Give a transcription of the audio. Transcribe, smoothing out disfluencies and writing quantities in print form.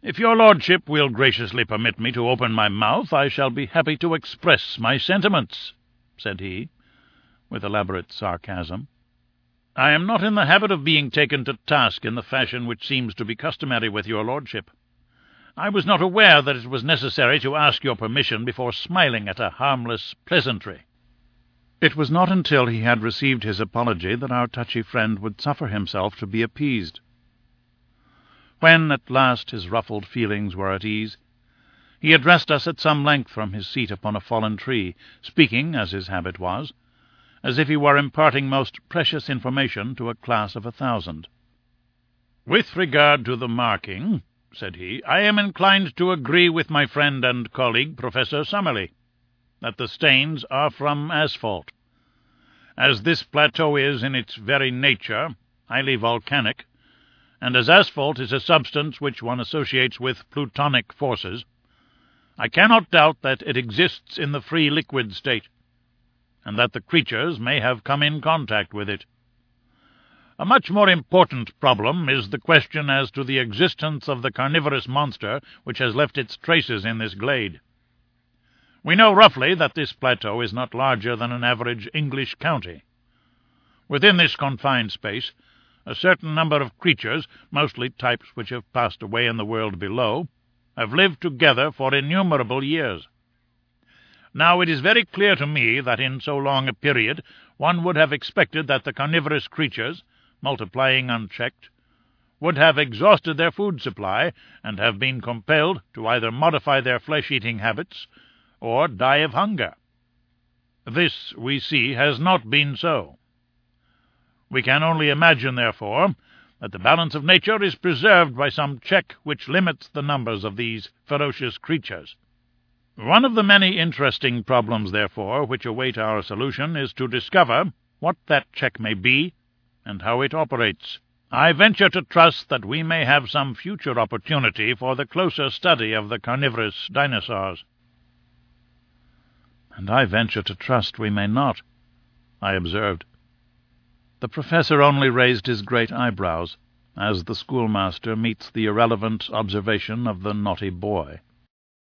"If your lordship will graciously permit me to open my mouth, I shall be happy to express my sentiments," said he, with elaborate sarcasm. "I am not in the habit of being taken to task in the fashion which seems to be customary with your lordship. I was not aware that it was necessary to ask your permission before smiling at a harmless pleasantry." It was not until he had received his apology that our touchy friend would suffer himself to be appeased. When at last his ruffled feelings were at ease, he addressed us at some length from his seat upon a fallen tree, speaking, as his habit was, as if he were imparting most precious information to a class of 1,000. "With regard to the marking," said he, "I am inclined to agree with my friend and colleague, Professor Summerlee, that the stains are from asphalt. As this plateau is, in its very nature, highly volcanic, and as asphalt is a substance which one associates with plutonic forces, I cannot doubt that it exists in the free liquid state, and that the creatures may have come in contact with it. A much more important problem is the question as to the existence of the carnivorous monster which has left its traces in this glade. We know roughly that this plateau is not larger than an average English county. Within this confined space, a certain number of creatures, mostly types which have passed away in the world below, have lived together for innumerable years. Now it is very clear to me that in so long a period one would have expected that the carnivorous creatures, multiplying unchecked, would have exhausted their food supply and have been compelled to either modify their flesh-eating habits or die of hunger. This, we see, has not been so. We can only imagine, therefore, that the balance of nature is preserved by some check which limits the numbers of these ferocious creatures. One of the many interesting problems, therefore, which await our solution is to discover what that check may be and how it operates. I venture to trust that we may have some future opportunity for the closer study of the carnivorous dinosaurs." "And I venture to trust we may not," I observed. The professor only raised his great eyebrows, as the schoolmaster meets the irrelevant observation of the naughty boy.